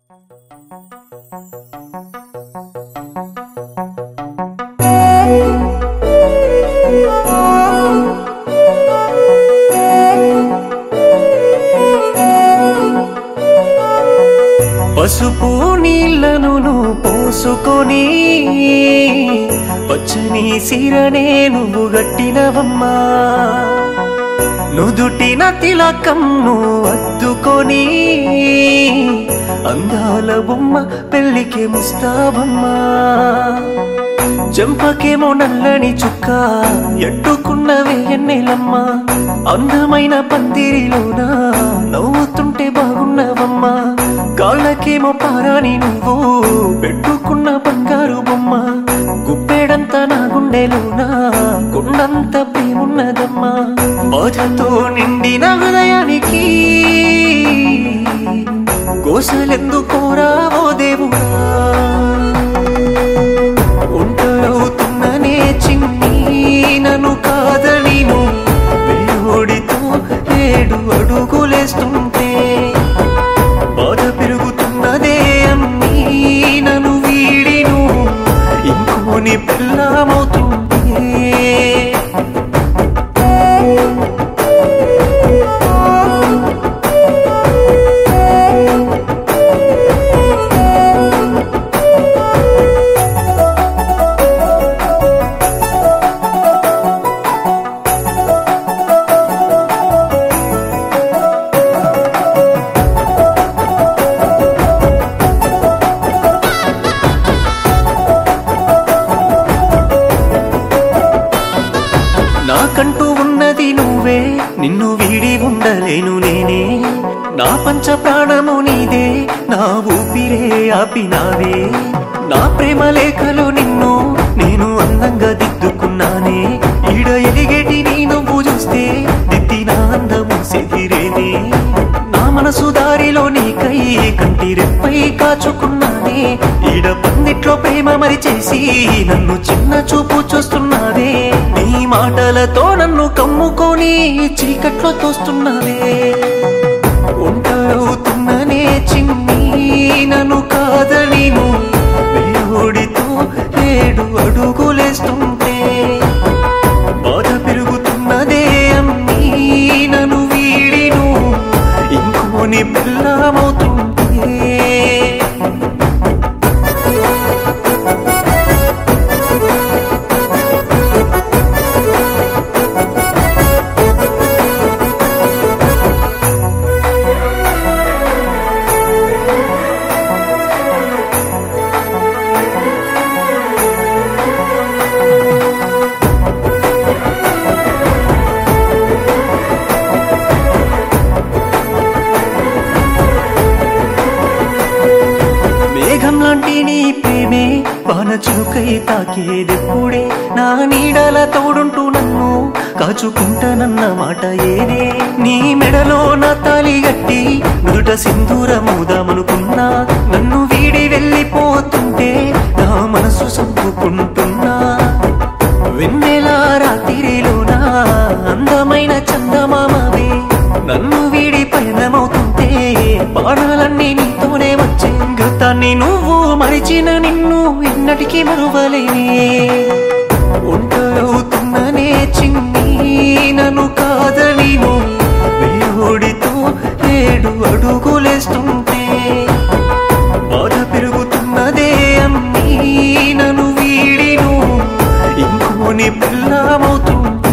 పసుపు నీళ్లను పోసుకొని పచ్చని సిరనే నువ్వు గట్టినవమ్మా, నుదుటిన తిలకం నువ్వు అద్దుకొని అందాల బొమ్మ పెళ్లికి ముస్తాబమ్మా. చెంపకేమో నల్లని చుక్క ఎట్టుకున్నవే ఎన్నెలమ్మా, అందమైన పందిరిలోన నవ్వుతుంటే బాగున్నవమ్మా. కాళ్ళకేమో పారాని నువ్వు పెట్టుకున్న బంగారు బొమ్మ, గుప్పెడంతా నా గుండెలోన కొండంత ప్రేమున్నదమ్మా. బాధతో నిండిన హృదయానికి కోసలెందుకోరావో దేవుడా, ఒంటరవుతున్ననే చిన్ని నన్ను కాదని వేడితో 7 అడుగులేస్తుంటే బాధ పెరుగుతున్నదే అమ్మీ, నన్ను వీడిను ఇంకోని పిల్లమవుతుంటే. నాకంటూ ఉన్నది నువ్వే, నిన్ను వీడి ఉండలేను నేనే. నా పంచ ప్రాణము నీదే, నా ఊపిరే ఆపినావే. నా ప్రేమ లేఖలో నిన్ను నేను అందంగా దిద్దుకున్నానే. ఈడ ఎలిగేటి నీ నువ్వు చూస్తే దిద్దిన అందము సెదిరేనే. నా మనసు దారిలో నీకై కంటి రెప్పై కాచుకున్నానే. ఈడ పందిట్లో ప్రేమ మరి చేసి నన్ను చిన్న చూపు చూస్తున్నావే. నీ మాటలతో నన్ను కమ్ముకొని చీకట్లో తోస్తున్నావే. ఒంటరవుతున్ననే చిన్ని నన్ను కాదని వేడితో 7 అడుగులేస్తుంటే బాధ పెరుగుతున్నదే అమ్మీ, నన్ను వీడిను ఇంకోని పిల్లమవుతుంటే. మేఘం లాంటి నీ ప్రేమే వాన చుకై తాకేదెప్పుడే. నా నీడల తోడుంటూ నన్ను కాచుకుంటానన్న మాట ఏదే. నీ మెడలో నా తాళి గట్టి నుదుట సింధూరమవుదామనుకున్నా. నన్ను వీడి వెళ్ళిపోతుంటే నా మనసు సంపుకుంటున్నా. వెన్నెల రాత్రిలోన అందమైన చందమామవే, నన్ను వీడి పయనమవుతుంటే బాణాలన్నీ నీతోనే వచ్చే. గతాన్ని నువ్వు మరిచిన నిన్ను ఎన్నటికీ మరువలేనే. ఒంటరవుతున్ననే చిన్ని నన్ను కాదని వేడితో 7 అడుగులేస్తుంటే బాధ పెరుగుతున్నదే అమ్మీ, నన్ను వీడిను ఇంకోని పిల్లమవుతుంటే.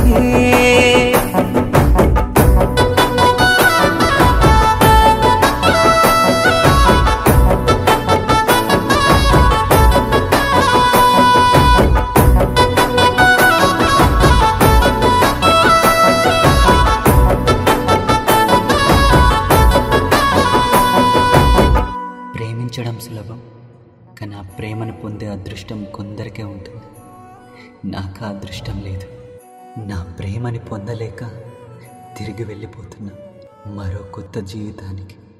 ప్రేమించడం సులభం, కానీ ఆ ప్రేమను పొందే అదృష్టం కొందరికే ఉంటుంది. నాకు ఆ అదృష్టం లేదు. నా ప్రేమని పొందలేక తిరిగి వెళ్ళిపోతున్నా మరో కొత్త జీవితానికి.